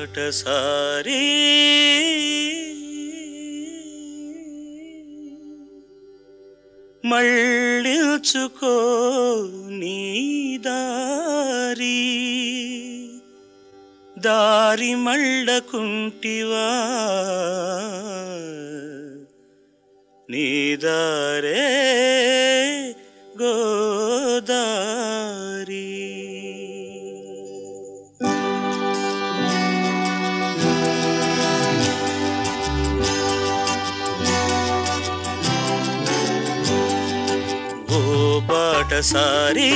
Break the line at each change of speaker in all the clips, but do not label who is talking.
బాటసారి మళ్ళించుకో నీ దారి మళ్ళకుంటివా నీ దారే గోదారి. ఓ బాటసారి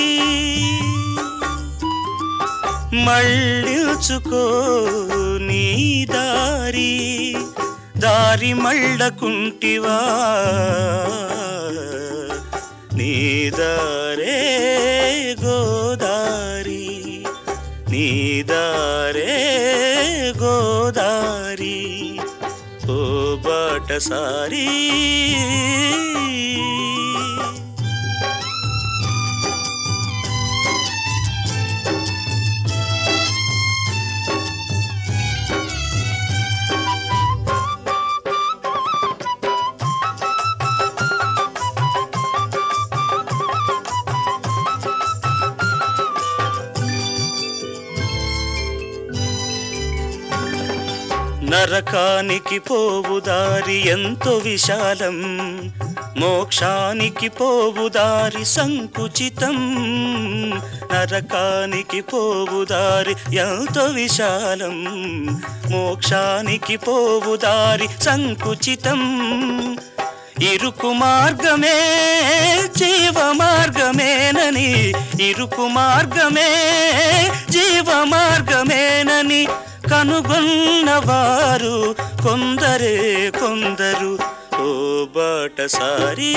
మళ్ళించుకో నీ దారి మళ్ళకుంటివా నీ దారే గోదారి నీ దారే గోదారి. ఓ బాటసారి నరకానికి పోవు దారి ఎంతో విశాలం, మోక్షానికి పోవు దారి సంకుచితం. నరకానికి పోవు దారి ఎంతో విశాలం, మోక్షానికి పోవు దారి సంకుచితం. ఇరుకు మార్గమే జీవ మార్గమేనని, ఇరుకు మార్గమే జీవ మార్గమేనని కనుగొన్నవారు కొందరే కొందరు. ఓ బాటసారి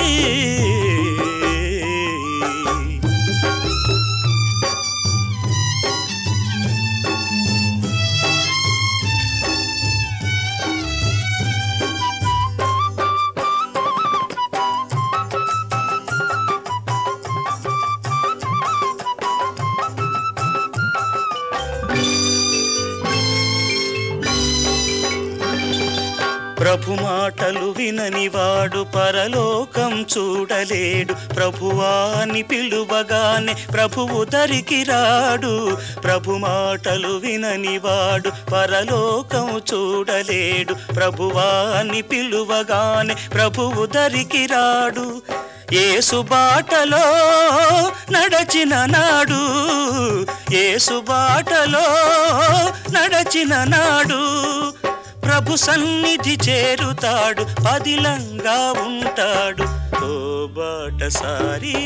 ప్రభు మాటలు విననివాడు పరలోకం చూడలేడు. ప్రభువాని పిలువగానే ప్రభువు దరికి రాడు. ప్రభు మాటలు విననివాడు పరలోకం చూడలేడు. ప్రభువాని పిలువగానే ప్రభువు దరికి రాడు. యేసు బాటలో నడచిన నాడు, యేసు బాటలో నడచిన నాడు ప్రభు సన్నిధి చేరుతాడు, పదిలంగా ఉంటాడు. ఓ బాటసారి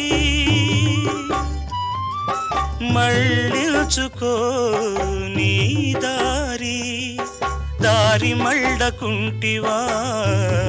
మళ్ళించుకో నీ దారి మళ్ళకుంటివా